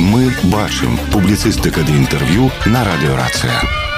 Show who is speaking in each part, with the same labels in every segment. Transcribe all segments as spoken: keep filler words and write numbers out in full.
Speaker 1: Мы бачым. Публіцыстыка ды інтэрв'ю на радыёрацыя.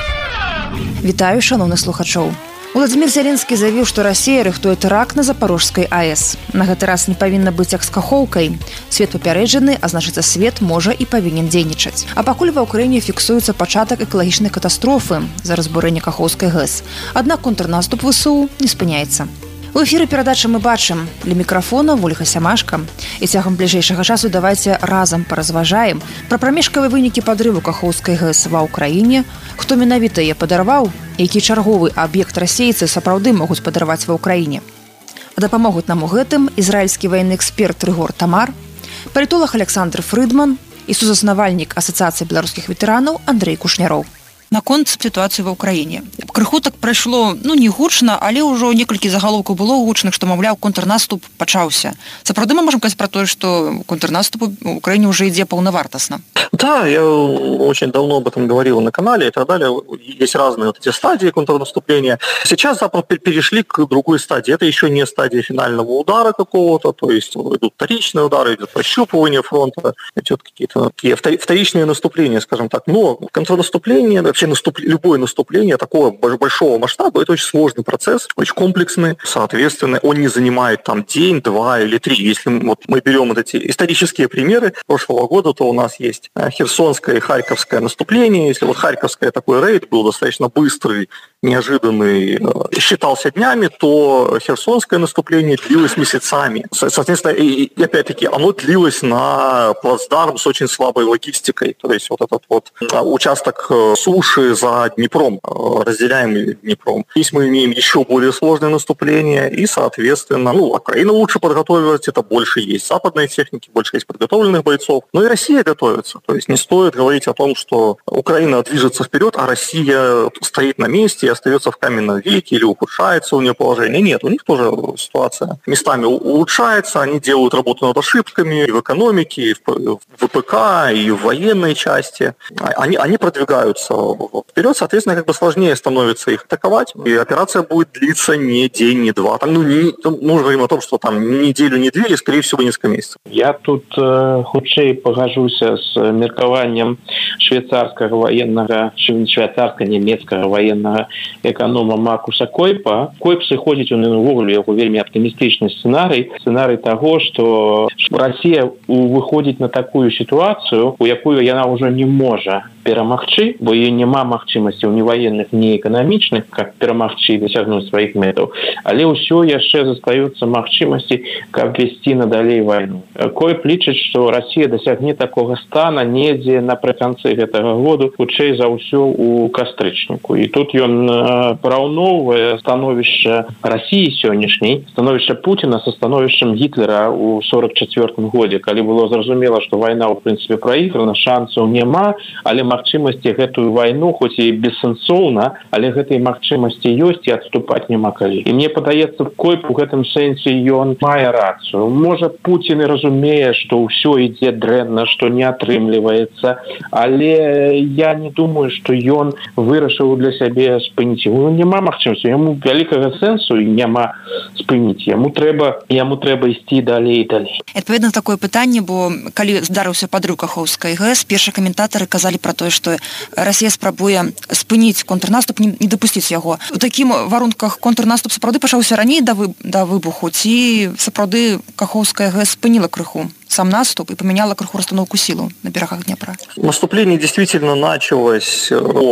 Speaker 2: Вітаю, шановных слухачоў. Уладзімір Зеленскі заявіў, што Расія рыхтуе тэракт на Запарожскай АЭС. На гэты раз не павінна быць як з Кахоўкай. Свет папярэджаны, а значыцца, свет можа і павінен дзейнічаць. А пакуль ва ўкраіне фіксуецца пачатак экалагічнай катастрофы за разбурэнне Кахоўскай ГЭС. Аднак контрнаступ ВСУ не спыняецца. У эфіры перадачы мы бачым. Для мікрафона Вольга Сямашка. І цягам бліжэйшага часу давайце разам паразважаем пра прамежкавыя вынікі падрыву Кахоўскай ГЭС ва ўкраіне, хто менавіта яе падарваў, які чарговы аб'ект расейцы сапраўды могуць падарваць ва ўкраіне. А дапамогуць нам у гэтым ізраільскі ваенны эксперт Рыгор Тамар, палітолог Александр Фрыдман і сузаснавальнік Асацыяцыі беларускіх ветэранаў Андрэй Кушняроў. Наконт сітуацыі ва ўкраіне. Крыху так прайшло, ну, не гучна, але ўжо некалькі загалоўкаў было гучных, што, маўляў, контрнаступ пачаўся. Сапраўды мы можам казаць пра тое, што контрнаступ у Украине уже идет полновартостно?
Speaker 3: Да, я очень давно об этом говорил на канале и так далее. Есть разные вот эти стадии контрнаступления. Сейчас Запад перешли к другой стадии. Это еще не стадия финального удара какого-то, то есть идут вторичные удары, идет прощупывание фронта, идет какие-то такие вторичные наступления, скажем так. Но контрнаступление, вообще наступ... любое наступление такого большого масштаба, это очень сложный процесс, очень комплексный. Соответственно, он не занимает там день, два или три. Если вот мы берем вот эти исторические примеры прошлого года, то у нас есть Херсонское и Харьковское наступление. Если вот Харьковское такой рейд был достаточно быстрый, неожиданный, считался днями, то Херсонское наступление длилось месяцами. Соответственно, и, и опять-таки оно длилось на плацдарм с очень слабой логистикой. То есть вот этот вот участок суши за Днепром, разделяемый Днепром. Здесь мы имеем еще более сложное наступление, и, соответственно, ну, Украина лучше подготовилась, это больше есть западной техники, больше есть подготовленных бойцов. Но и Россия готовится. То есть не стоит говорить о том, что Украина движется вперед, а Россия стоит на месте и остается в каменном веке или ухудшается у нее положение. Нет, у них тоже ситуация местами улучшается, они делают работу над ошибками и в экономике, и в ВПК, и в военной части. Они, они продвигаются вперед, соответственно, как бы сложнее становится их атаковать, и операция будет длиться не день, не два. Там, ну, не, мы говорим о том, что там ни неделю, ни две, и, скорее всего, несколько месяцев.
Speaker 4: Я тут э, хутчэй пагажуся с меркаваннем швейцарскага военнага, швейцарска-нямецкага военнага эканома Маркуса Койпа. Койп сыходзіць у увогуле яго вельмі аптымістычны сцэнарый, сцэнарый таго, што Расія выходзіць на такую сітуацыю, у якую яна ўжо не можа перамагчы, бо яе няма магчымасцяў ні ваенных, ні эканамічных, каб перамагчы і дасягнуць сваіх мэтаў, але ўсё яшчэ застаюцца магчымасці, каб весці надалей вайну. Койп лічыць, што Расія дасягне такога стана недзе напрыканцы гэтага году, хутчэй за ўсё у кастрычніку. І тут ён параўноўвае становішча Расіі сённяшняй, становішча Пуціна са становішчам Гітлера ў сорок чацвёртым годзе, калі было зразумела, што вайна ў прынцыпе праіграна, шансаў няма, але магчымасці гэтую вайну, хоць і бессэнсоўна, але гэтай магчымасці ёсць і адступаць няма калі. І мне падаецца, Койп у гэтым сэнсе ён мае рацыю. Можа, Пуцін і разумее, што ўсё ідзе дрэнна, што не атрымліваецца, але я не думаю, што ён вырашыў для сябе спыніць. Ну, няма магчымасці, яму вялікага сэнсу і няма спыніць. Яму трэба, яму трэба ісці далей і далей.
Speaker 2: Адпаведна такое пытанне, бо калі здарыўся падрыў Кахоўскай ГЭС, першыя каментатары казалі пра тое, што Расія спрабуе спыніць контрнаступ, не, не дапусціць яго. У такім варунках контрнаступ сапраўды пачаўся раней да, вы, да выбуху, ці сапраўды Кахоўская ГЭС спыніла крыху сам наступ и поменяла крыху расстановку сил на берегах Днепра?
Speaker 3: Наступление действительно началось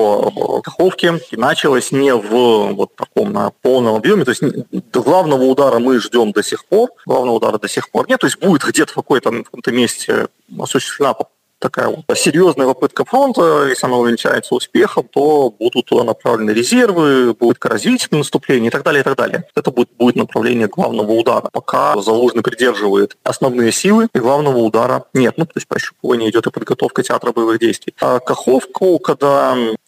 Speaker 3: по Каховке и началось не в вот таком на полном объеме. То есть главного удара мы ждем до сих пор. Главного удара до сих пор нет. То есть будет где-то в какой-то, в каком-то месте осуществлена такая вот серьезная попытка фронта, если она увенчается успехом, то будут туда направлены резервы, будет разделительное наступление и так далее, и так далее. Это будет, будет направление главного удара. Пока Залужный придерживает основные силы, и главного удара нет. Ну, то есть прощупывание идет и подготовка театра боевых действий. А Каховку, когда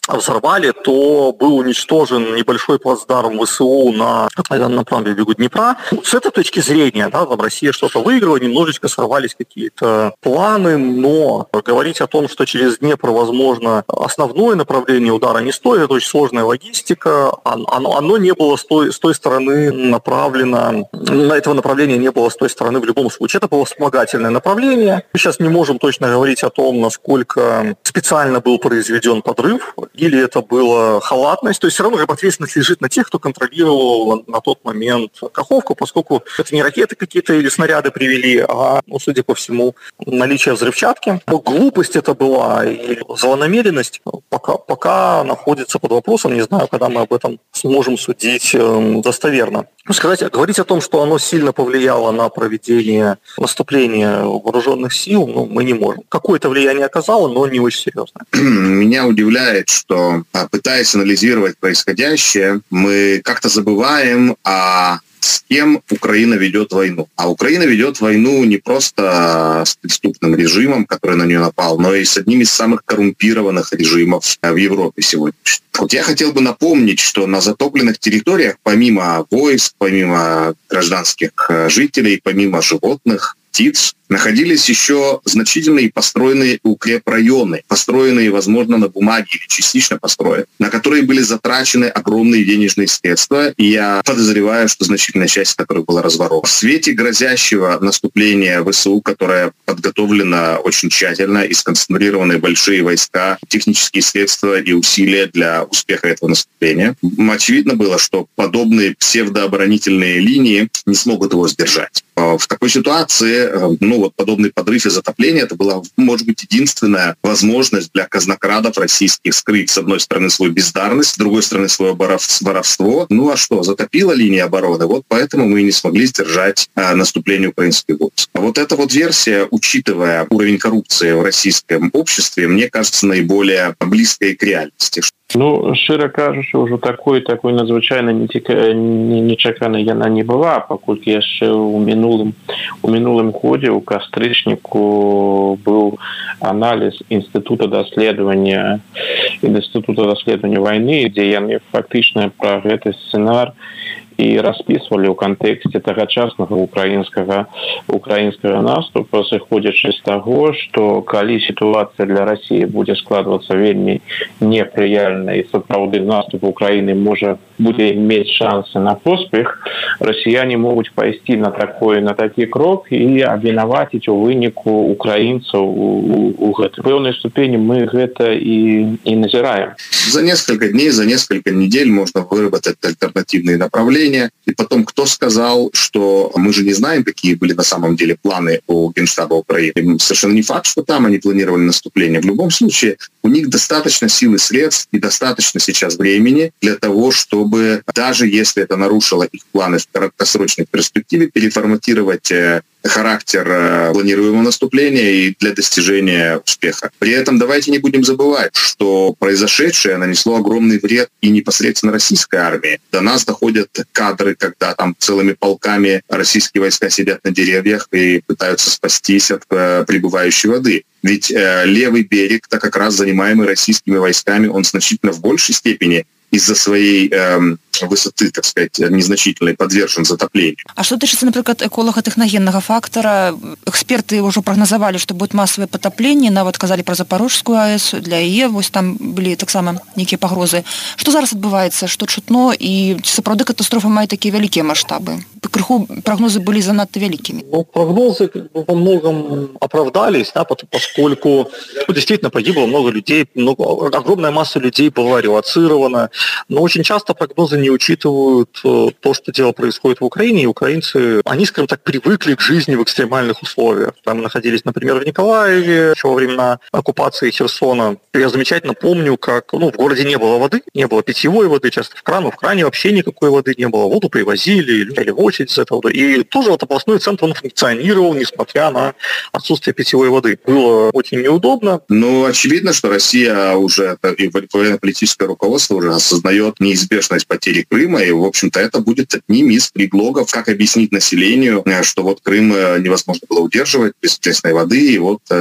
Speaker 3: взорвали, то был уничтожен небольшой плацдарм ВСУ на, на правом берегу Днепра. С этой точки зрения, да, там Россия что-то выиграла, немножечко сорвались какие-то планы, но говорить о том, что через Днепр возможно основное направление удара не стоит, это очень сложная логистика, оно, оно не было с той, с той стороны направлено, на этого направления не было с той стороны в любом случае. Это было вспомогательное направление. Мы сейчас не можем точно говорить о том, насколько специально был произведен подрыв, или это была халатность. То есть все равно как бы ответственность лежит на тех, кто контролировал на тот момент Каховку, поскольку это не ракеты какие-то или снаряды привели, а, ну, судя по всему, наличие взрывчатки. Но глупость это была и злонамеренность пока, пока находится под вопросом. Не знаю, когда мы об этом сможем судить э, достоверно. Сказать, говорить о том, что оно сильно повлияло на проведение наступления вооруженных сил, ну, мы не можем. Какое-то влияние оказало, но не очень серьезное.
Speaker 5: Меня удивляет, что, пытаясь анализировать происходящее, мы как-то забываем о с кем Украина ведет войну. А Украина ведет войну не просто с преступным режимом, который на нее напал, но и с одним из самых коррумпированных режимов в Европе сегодня. Вот я хотел бы напомнить, что на затопленных территориях, помимо войск, помимо гражданских жителей, помимо животных, птиц, находились еще значительные построенные укрепрайоны, построенные, возможно, на бумаге или частично построены, на которые были затрачены огромные денежные средства, и я подозреваю, что значительная часть которых была разворована. В свете грозящего наступления ВСУ, которое подготовлено очень тщательно и сконцентрированы большие войска, технические средства и усилия для успеха этого наступления, очевидно было, что подобные псевдооборонительные линии не смогут его сдержать. В такой ситуации, ну вот подобный подрыв и затопление, это была, может быть, единственная возможность для казнокрадов российских скрыть, с одной стороны, свою бездарность, с другой стороны, свое воровство. Ну а что, затопила линия обороны, вот поэтому мы и не смогли сдержать а, наступление украинских войск. А вот эта вот версия, учитывая уровень коррупции в российском обществе, мне кажется наиболее близкой к реальности.
Speaker 4: Ну, шчыра кажучы, ўжо такой такой надзвычайна нечаканай яна не была, паколькі яшчэ ў мінулым у мінулым годзе ў кастрычніку быў аналіз інстытута даследавання інстытута даследавання вайны, дзе яны фактычна пра гэты сцэнар і распісвалі ў кантэксце тагачаснага украінскага украінскага наступа, сыходзячы з таго, што калі сітуацыя для Расіі будзе складвацца вельмі непрыяльна і сапраўды наступ Украіны можа будзе мець шансы на поспех, расіяне могуць пайсці на такой на такі крок і абвінаваціць у выніку украінцаў у, у гэтай пэўнай ступені. Мы гэта і, і назіраем.
Speaker 5: За несколько дней, за несколько недель можно выработать альтернативные направления. И потом, кто сказал, что мы же не знаем, какие были на самом деле планы у Генштаба Украины. Совершенно не факт, что там они планировали наступление. В любом случае, у них достаточно сил и средств и достаточно сейчас времени для того, чтобы, даже если это нарушило их планы в краткосрочной перспективе, переформатировать характер планируемого наступления и для достижения успеха. При этом давайте не будем забывать, что произошедшее нанесло огромный вред и непосредственно российской армии. До нас доходят кадры, когда там целыми полками российские войска сидят на деревьях и пытаются спастись от э, прибывающей воды. Ведь э, левый берег, так как раз занимаемый российскими войсками, он значительно в большей степени из-за своей э, высоты, так сказать, незначительной, подвержен затоплению.
Speaker 2: А что тычыцца, например, эколого-техногенного фактора? Эксперты уже прогнозовали, что будет массовое потопление, нават казали про Запорожскую АЭС, для яе, вось там были таксама некие погрозы. Что зараз адбываецца, что чутно, и сапраўды катастрофа мае такие великие масштабы? Крыху прогнозы были занадто великими.
Speaker 3: Ну, прогнозы во многом оправдались, да, поскольку ну, действительно погибло много людей, много, огромная масса людей была релоцирована, но очень часто прогнозы не учитывают то, что дело происходит в Украине, и украинцы, они, скажем так, привыкли к жизни в экстремальных условиях. Там находились, например, в Николаеве, еще во времена оккупации Херсона. Я замечательно помню, как ну, в городе не было воды, не было питьевой воды, часто в крану, в кране вообще никакой воды не было. Воду привозили, или в очередь с этого. И тоже вот областной центр он функционировал, несмотря на отсутствие питьевой воды. Было очень неудобно.
Speaker 5: Ну, очевидно, что Россия уже, и военно-политическое руководство уже осознает неизбежность потери Крыма, и, в общем-то, это будет одним из предлогов, как объяснить населению, что вот Крым невозможно было удерживать без пресной воды, и вот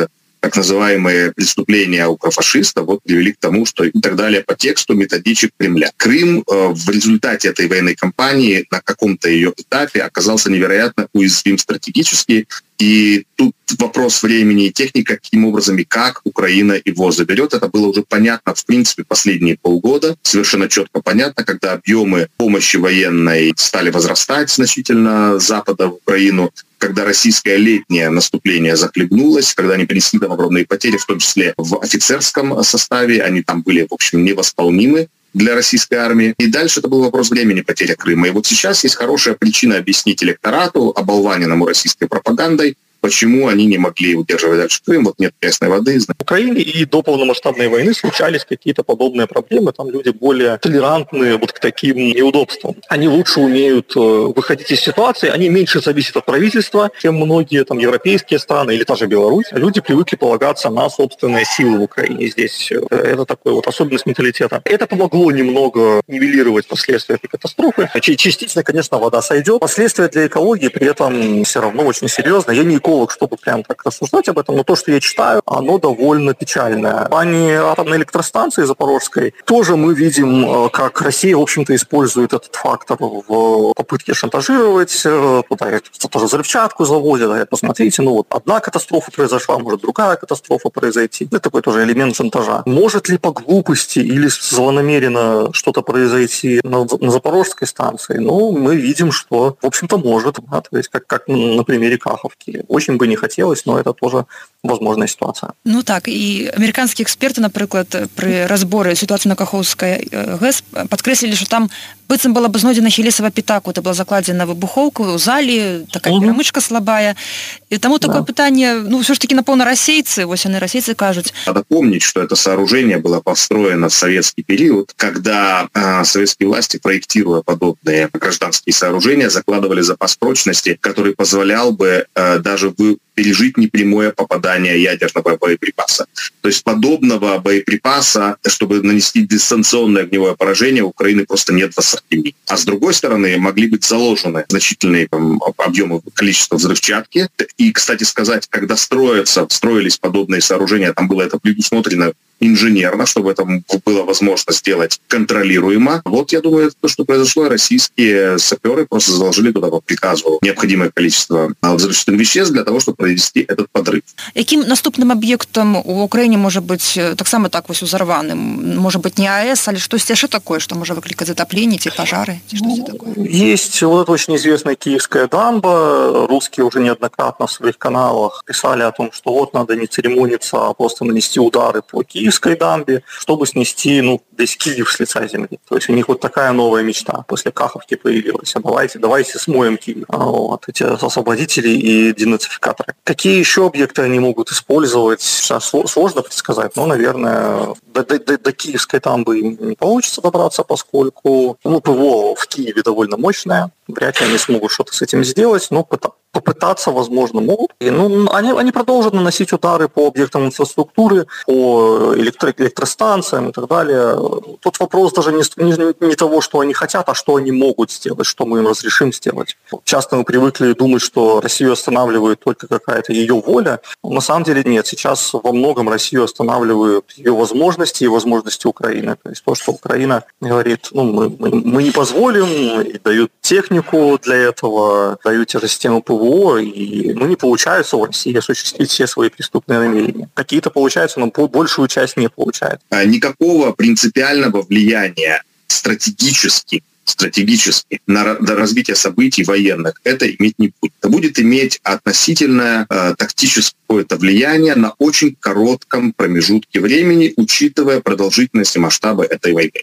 Speaker 5: так называемые преступления укрофашистов вот привели к тому, что и так далее по тексту методичек Кремля. Крым в результате этой военной кампании на каком-то ее этапе оказался невероятно уязвим стратегически. И тут вопрос времени и техники, каким образом и как Украина его заберет. Это было уже понятно, в принципе, последние полгода. Совершенно четко понятно, когда объемы помощи военной стали возрастать значительно с Запада в Украину, когда российское летнее наступление захлебнулось, когда они понесли там огромные потери, в том числе в офицерском составе, они там были, в общем, невосполнимы для российской армии. И дальше это был вопрос времени, потеря Крыма. И вот сейчас есть хорошая причина объяснить электорату, оболваненному российской пропагандой, почему они не могли удерживать дальше Крым, вот нет пресной воды.
Speaker 3: В Украине и до полномасштабной войны случались какие-то подобные проблемы, там люди более толерантные вот к таким неудобствам. Они лучше умеют выходить из ситуации, они меньше зависят от правительства, чем многие там европейские страны или та же Беларусь. Люди привыкли полагаться на собственные силы в Украине. Здесь это такой вот особенность менталитета. Это помогло немного нивелировать последствия этой катастрофы. Частично, конечно, вода сойдет. Последствия для экологии при этом все равно очень серьезные. Я не чтобы прям так рассуждать об этом, но то, что я читаю, оно довольно печальное. В плане атомной электростанции Запорожской тоже мы видим, как Россия, в общем-то, использует этот фактор в попытке шантажировать, туда тоже взрывчатку заводят, говорят, посмотрите, ну вот одна катастрофа произошла, может другая катастрофа произойти. Это такой тоже элемент шантажа. Может ли по глупости или злонамеренно что-то произойти на, на Запорожской станции? Ну, мы видим, что, в общем-то, может. Да, то есть, как, как на примере Каховки. Очень бы не хотелось, но это тоже возможная ситуация.
Speaker 2: Ну так, і американські експерти, наприклад, при разборы ситуации на Каховской ГЭС подкреслили, что там быццам была бы знойдена хелесова пятак, это была закладена выбуховка у залі, такая перамычка слабая. И тому такое да. питание, ну, все ж таки, напевно, расейцы, вот они, расейцы, кажут.
Speaker 5: Надо помнить, что это сооружение было построено в советский период, когда э, советские власти, проектируя подобные гражданские сооружения, закладывали запас прочности, который позволял бы э, даже вы пережить непрямое попадание ядерного боеприпаса. То есть подобного боеприпаса, чтобы нанести дистанционное огневое поражение, у Украины просто нет в ассортименте. А с другой стороны, могли быть заложены значительные там, объемы, количества взрывчатки. И, кстати сказать, когда строятся, строились подобные сооружения, там было это предусмотрено инженерно, чтобы это было возможно сделать контролируемо. Вот, я думаю, это то, что произошло. Российские саперы просто заложили туда по приказу необходимое количество взрывчатых веществ для того, чтобы провести этот подрыв.
Speaker 2: Яким наступным объектом у Украины может быть так само так вот узорванным? Может быть, не АЭС, а что еще такое, что может выкликать затопление, те пожары? Что такое?
Speaker 3: Есть вот эта очень известная киевская дамба. Русские уже неоднократно в своих каналах писали о том, что вот надо не церемониться, а просто нанести удары по Киевской дамбе, чтобы снести, ну, весь Киев с лица земли. То есть у них вот такая новая мечта после Каховки появилась. А давайте, давайте смоем Киев. Вот, эти освободители и денацификаторы. Какие еще объекты они могут использовать? Сейчас сложно предсказать, но, наверное, до, до, до Киевской дамбы им не получится добраться, поскольку ну, ПВО в Киеве довольно мощное. Вряд ли они смогут что-то с этим сделать, но попытаться, возможно, могут. И, ну, они, они продолжат наносить удары по объектам инфраструктуры, по электро- электростанциям и так далее. Тут вопрос даже не, не, не того, что они хотят, а что они могут сделать, что мы им разрешим сделать. Часто мы привыкли думать, что Россию останавливает только какая-то ее воля. Но на самом деле нет. Сейчас во многом Россию останавливают ее возможности и возможности Украины. То есть то, что Украина говорит, ну, мы, мы, мы не позволим, и дают технику для этого, дают те же системы ПВО, и ну, не получается у России осуществить все свои преступные намерения. Какие-то получаются, но большую часть не получает.
Speaker 5: Никакого принципиального влияния стратегически стратегически на развитие событий военных это иметь не будет. Это будет иметь относительное э, тактическое какое-то влияние на очень коротком промежутке времени, учитывая продолжительность и масштабы этой войны.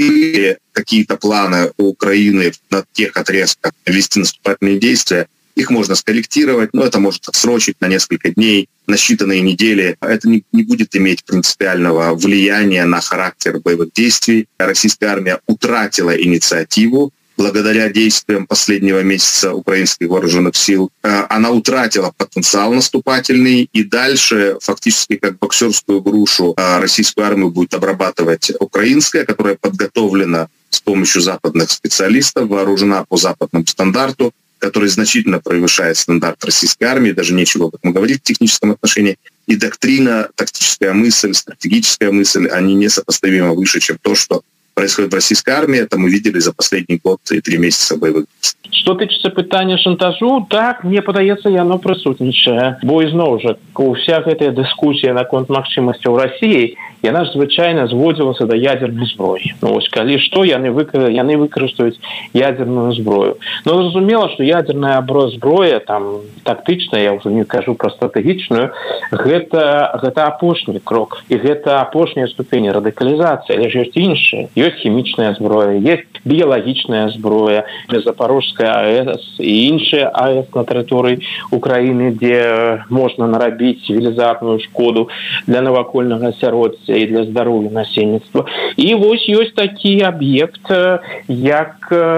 Speaker 5: И какие-то планы у Украины на тех отрезках вести наступательные действия, их можно скорректировать, но это может отсрочить на несколько дней, на считанные недели. Это не, не будет иметь принципиального влияния на характер боевых действий. Российская армия утратила инициативу благодаря действиям последнего месяца украинских вооруженных сил. Она утратила потенциал наступательный, и дальше фактически как боксерскую грушу российскую армию будет обрабатывать украинская, которая подготовлена с помощью западных специалистов, вооружена по западному стандарту, который значительно превышает стандарт российской армии, даже нечего об этом говорить в техническом отношении. и доктрина, тактическая мысль, стратегическая мысль, они несопоставимо выше, чем то, что происходит в российской армии. Это мы видели за последний год и три месяца боевых действий.
Speaker 4: Што тычыцца пытання шантажу, так, мне падаецца, яно прысутнічае. Бо ізноў жа, уся гэтая дыскусія наконт магчымасцяў Расіі, яна ж звычайна зводзілася да ядзернай зброі. Ну, вось калі што, яны, выкар... яны выкарыстаюць ядзерную зброю. Но зразумела, што ядзерная зброя, там, тактычная, я ўжо не кажу пра стратэгічную, гэта, гэта апошні крок. І гэта апошняя ступень радыкалізацыі. Але ж ёсць іншыя. Ёсць хімічная зброя, ёсць біялагічная зброя, Запорожская АЭС і іншыя АЭС на тэрыторыі Украіны, дзе можна нарабіць велізарную шкоду для навакольнага асяроддзя і для здароўя насельніцтва. І вось ёсць такі аб'ект, як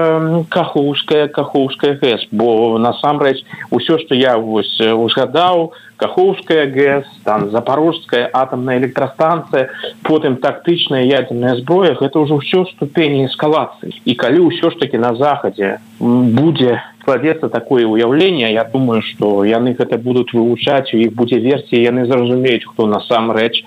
Speaker 4: Кахоўская, Кахоўская ГЭС, бо насамрэч усё, што я вось узгадаў, Кахоўская ГЭС, там Запорожская атомная электростанция, потым тактычная ядерная зброя, гэта ўжо ўсё ступені эскалацыі. І калі ўсё ж таки на захадзе будзе складзецца такое ўяўленне, я думаю, што яны гэта будуць вывучаць, у іх будзе версія, яны зразумеюць, хто насамрэч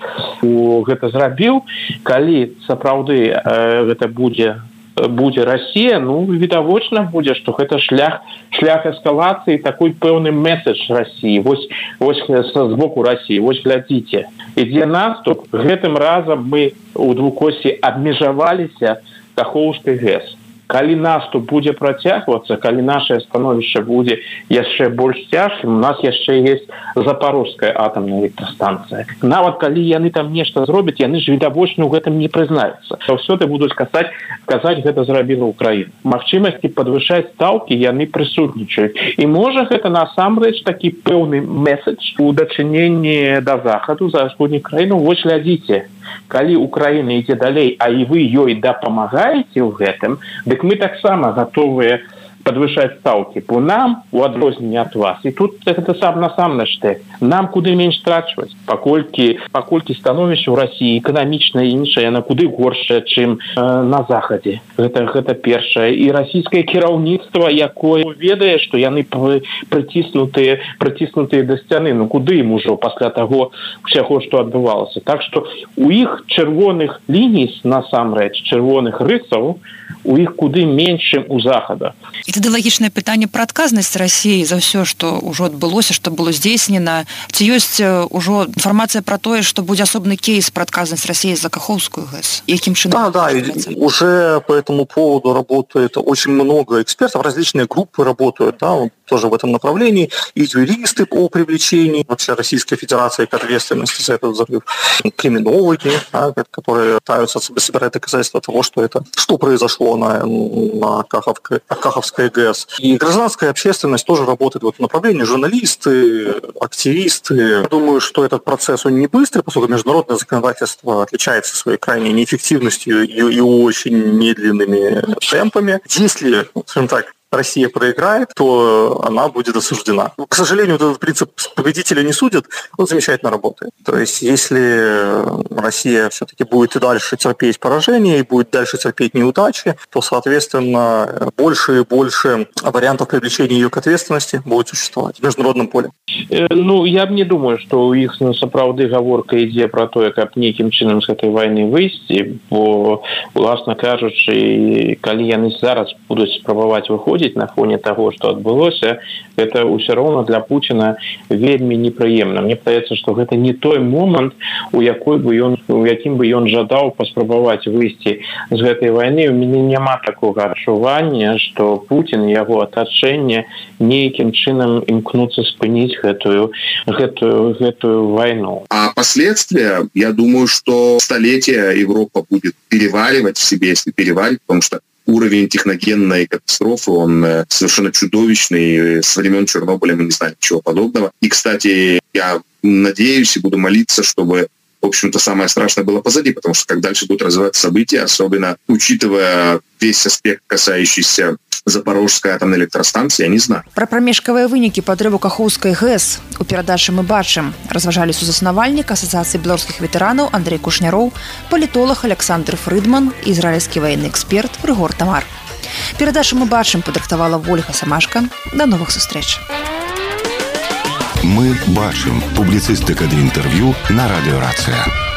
Speaker 4: гэта зрабіў. Калі сапраўды э, гэта будзе будзе Расія, ну, відавочна будзе, што гэта шлях шлях эскалацыі, такой пэўны месседж Расіі. Вось, вось з боку Расіі, вось глядзіце. Ідзе наступ, гэтым разам мы у двукосі абмежаваліся Кахоўскай ГЭС. Калі наступ будзе працягвацца, калі наше становішча будзе яшчэ больш цяжкім, у нас яшчэ ёсць Запорожская атомная электростанцыя. Нават калі яны там нешта зробяць, яны ж відавочна ў гэтым не прызнаюцца. Заўсёды будуць казаць, казаць, гэта зрабіла Украіна. Магчымасці падвышаць стаўкі яны прысутнічаюць. І можа гэта насамрэч такі пэўны месседж у дачыненні да захаду, за ўсходніх краінаў. Вось глядзіце, калі Украіна ідзе далей, а і вы ёй дапамагаеце ў гэтым, дык мы таксама гатовыя падвышаць стаўкі. Бо нам, у адрозненне ад вас, і тут гэта сам насамрэч тэ, нам куды менш страчваць, паколькі, паколькі становішча ў Расіі эканамічна і іншае, яна куды горшая, чым э, на захадзе. Гэта, гэта першае. І расійскае кіраўніцтва, якое ведае, што яны прыціснутыя, прыціснутыя да сцяны, ну куды ім ужо пасля таго ўсяго, што адбывалася. Так што у іх чырвоных ліній, насамрэч, чырвоных рысаў, у іх куды менш, чым у захада.
Speaker 2: І тады лагічнае пытанне пра адказнасць Расіі за ўсё, што ўжо адбылося, што было здзейснена. Ці ёсць ўжо інфармацыя пра тое, што будзе асобны кейс пра адказнасць Расіі за Кахоўскую ГЭС? Якім чынам?
Speaker 3: Да, да, уже по этому поводу работает очень много экспертов, различные группы работают, да, тоже в этом направлении, и юристы по привлечению вообще Российской Федерации к ответственности за этот взрыв, криминологи, да, которые пытаются собирать доказательства того, что это, что произошло на, на Каховской, Каховской ГЭС. И гражданская общественность тоже работает в этом направлении, журналисты, активисты. Я думаю, что этот процесс, он не быстрый, поскольку международное законодательство отличается своей крайней неэффективностью и, и очень медленными темпами. Если, скажем так, Россия проиграет, то она будет осуждена. К сожалению, вот этот принцип победителя не судят, он замечательно работает. То есть, если Россия все-таки будет и дальше терпеть поражение, и будет дальше терпеть неудачи, то, соответственно, больше и больше вариантов привлечения ее к ответственности будет существовать в международном поле.
Speaker 4: Ну, я б не думаю, што у іх сапраўды гаворка ідзе пра тое, каб нейкім чынам з гэтай вайны выйсці, бо, уласна кажучы, калі яны зараз будуць спрабаваць выходзіць на фоне таго, што адбылося, гэта ўсё роўна для Пуціна вельмі непрыемна. Мне падаецца, што гэта не той момант, у якой бы ён, у якім бы ён жадаў паспрабаваць выйсці з гэтай вайны. У мяне няма такога адчування, што Пуцін і яго атачэнне нейкім чынам імкнуцца спыніць гэтую, гэтую, гэтую войну.
Speaker 5: А последствия, я думаю, что столетия Европа будет переваривать в себе, если переварить, потому что уровень техногенной катастрофы, он совершенно чудовищный. С времен Чернобыля мы не знаем ничего подобного. И, кстати, я надеюсь и буду молиться, чтобы, в общем-то, самое страшное было позади, потому что как дальше будут развиваться события, особенно учитывая весь аспект, касающийся Запорожской атомной электростанции, я не знаю.
Speaker 2: Пра прамежкавыя вынікі падрыву Кахоўскай ГЭС у перадачы мы бачым. Разважалі сузаснавальнік Асацыяцыі беларускіх ветэранаў Андрэй Кушняроў, палітолог Александр Фрыдман і ізраільскі ваенны эксперт Рыгор Тамар. Перадачу мы бачым падрыхтавала Вольга Самашка. Да новых сустрэч.
Speaker 1: Мы бачым. Публіцыстыка ды інтэрв'ю на радыёрацыя.